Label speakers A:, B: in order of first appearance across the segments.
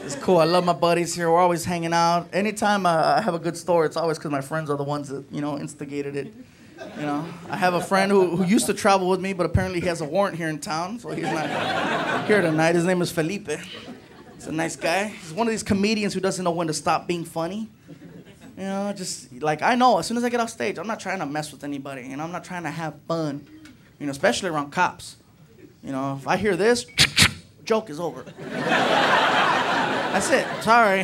A: It's cool. I love my buddies here. We're always hanging out. Anytime I have a good story, it's always because my friends are the ones that, instigated it. I have a friend who used to travel with me, but apparently he has a warrant here in town, so he's not here tonight. His name is Felipe. He's a nice guy. He's one of these comedians who doesn't know when to stop being funny. Just like I know, as soon as I get off stage, I'm not trying to mess with anybody, I'm not trying to have fun, especially around cops. If I hear this, joke is over. That's it. Sorry.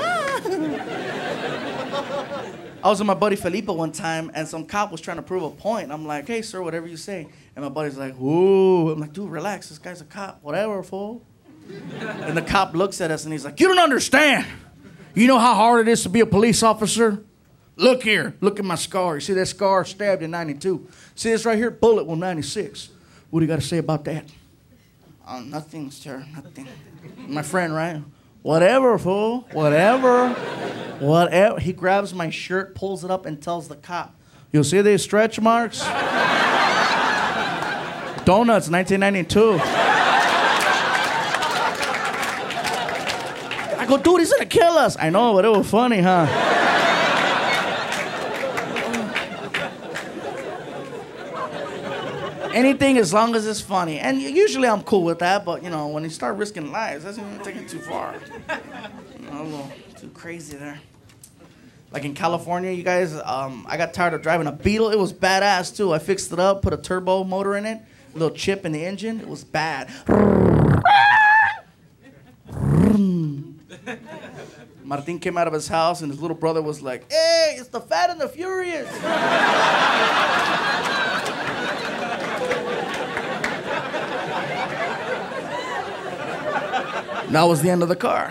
A: I was with my buddy Felipe one time, and some cop was trying to prove a point. I'm like, hey, sir, whatever you say. And my buddy's like, ooh. I'm like, dude, relax. This guy's a cop. Whatever, fool. And the cop looks at us, and he's like, you don't understand. You know how hard it is to be a police officer? Look here. Look at my scar. You see that scar? Stabbed in 92. See this right here? Bullet wound 96. What do you got to say about that? Oh, nothing, sir. Nothing. My friend, right? Whatever, fool. Whatever. Whatever. He grabs my shirt, pulls it up, and tells the cop, you see these stretch marks? Donuts, 1992. I go, dude, he's gonna kill us. I know, but it was funny, huh? Anything as long as it's funny. And usually I'm cool with that, but, when you start risking lives, that's even taking it too far. A little too crazy there. Like in California, you guys, I got tired of driving a Beetle. It was badass, too. I fixed it up, put a turbo motor in it, a little chip in the engine. It was bad. Martin came out of his house, and his little brother was like, hey, it's the Fat and the Furious. That was the end of the car.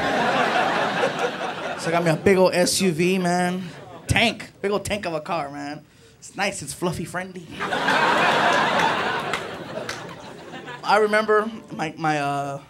A: So I got me a big old SUV, man. Tank. Big old tank of a car, man. It's nice. It's fluffy friendly. I remember my